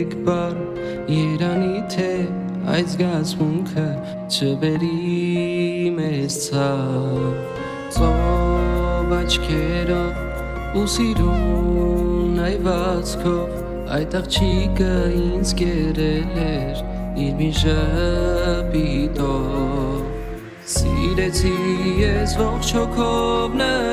یک بار երանի թե այս զգացմունքը չբերի մեզ ցավ ծով աչքերով ու սիրուն այվածքով այդ աղջիկը ինձ կերել էր իր մի ժպիտով սիրեցի ես ողջ հոգով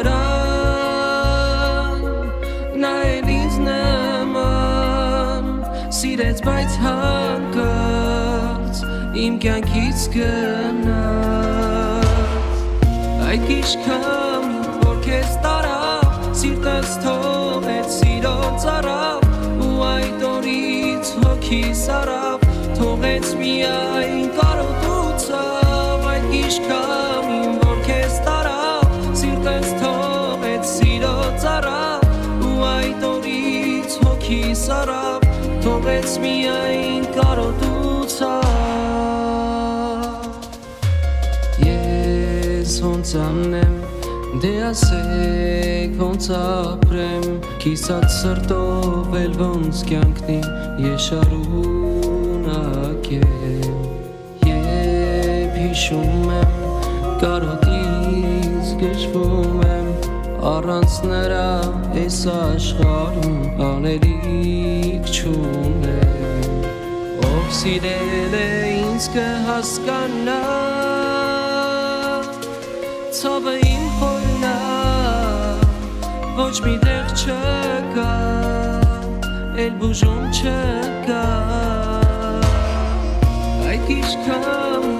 նրան նա էլ ինձ նման սիրեց բայց հանկարծ իմ կյանքից գնաց այդ իշքամ որ քեզ տարավ սիրտս թողեց սիրո ծարավ ու այդ օրից հոգիս արավ թողեց միայն կարոտուցավ այդ իշքամ որ քեզ տարավ սիրտս թողեց սիրո ծարավ ու այդ օրից հոգիս արավ թողեց միայն կարոտուցավ ես ոնց անեմ դե ասեք ոնց ապրեմ կիսած սրտով էլ ոնց կյանքնի ես շարունակեմ երբ հիշում եմ կարոտից գժվում եմ առանց նրա այս աշխարհում անելիք չունեմ ով սիրել է ինձ կհասկանա ցավը իմ խորնա ոչ մի տեղ չկա էլ բուժում չկա այդ իշքամ